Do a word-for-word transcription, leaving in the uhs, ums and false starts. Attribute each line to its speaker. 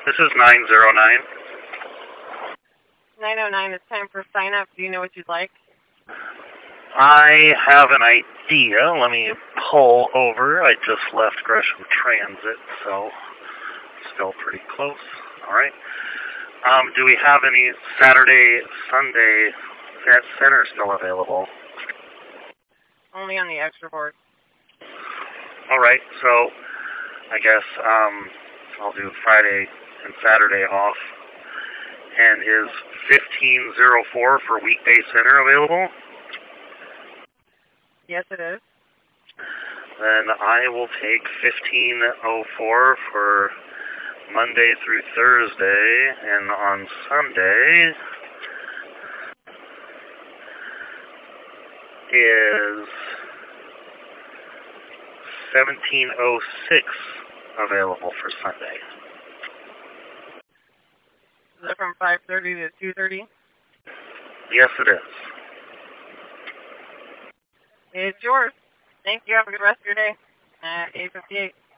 Speaker 1: This is nine zero nine.
Speaker 2: nine oh nine, it's time for sign up. Do you know what you'd like?
Speaker 1: I have an idea. Let me pull over. I just left Gresham Transit, so still pretty close. All right. Um, do we have any Saturday, Sunday at center still available?
Speaker 2: Only on the extra board.
Speaker 1: All right. So I guess um, I'll do Friday and Saturday off. And is fifteen oh four for weekday center available?
Speaker 2: Yes, it is.
Speaker 1: Then I will take fifteen oh four for Monday through Thursday, and on Sunday is seventeen oh six available for Sunday.
Speaker 2: Is it from five thirty to two thirty?
Speaker 1: Yes, it is.
Speaker 2: It's yours. Thank you. Have a good rest of your day. Uh, eight fifty-eight.